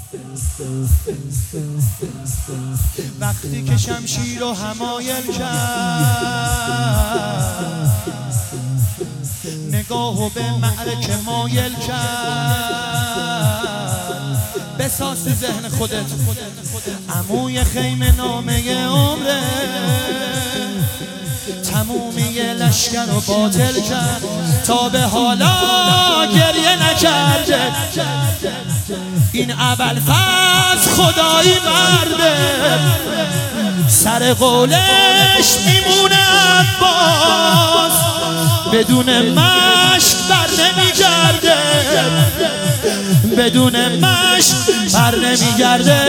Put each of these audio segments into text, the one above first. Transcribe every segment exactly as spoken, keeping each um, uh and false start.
وقتی که شمشیر رو حمایل کرد، نگاهو به معرکه مایل کرد، بساز ذهن خودت عموی خیمه نامه عمره، تمومی لشکر رو باطل کرد، تا به حالا گریه نکرده. این ابوالفضل خدایی مرده، سر قولش میمونه عباس، بدون مشک بر نمیگرده، بدون مشک بر نمیگرده.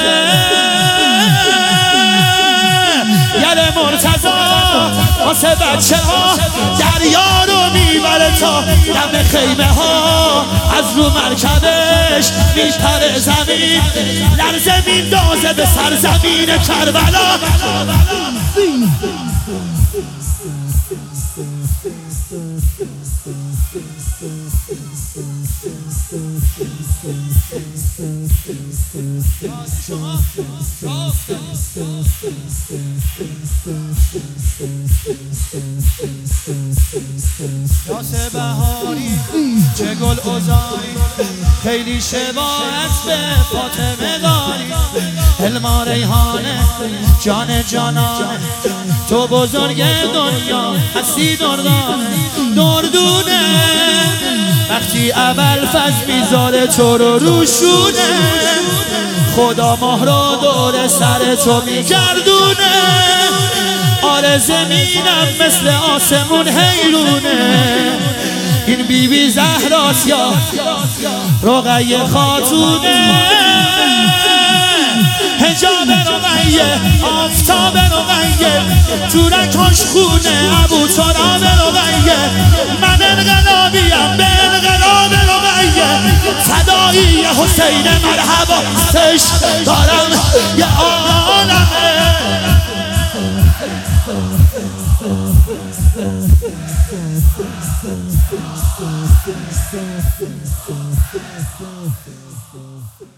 یل مرتضی واسه بچه ها دریا رو میبره تا دم خیمه ها، از رو مرکبش میپره زمین، لرزه میندازه به سرزمین کربلا. یاسه بهاری چه گل ازاری، خیلی شباهت به فاطمه داری. علما ریحانه جان جانانه، تو بزرگ دنیا هستی دردانه دردونه. وقتی ابوالفضل میذاره تو رو روشونه، خدا ماه رو دور سر تو میگردونه. آره زمینم مثل آسمون حیرونه، این بی بی زهراست یا رقیه خاتونه. حجاب رقیه آفتاب رقیه، تورکاش خونه ابو تراب رقیه. من انقلابیم به انقلاب رقیه، فدایی حسین مرحبا سش دارم یه عالمه. Thank you.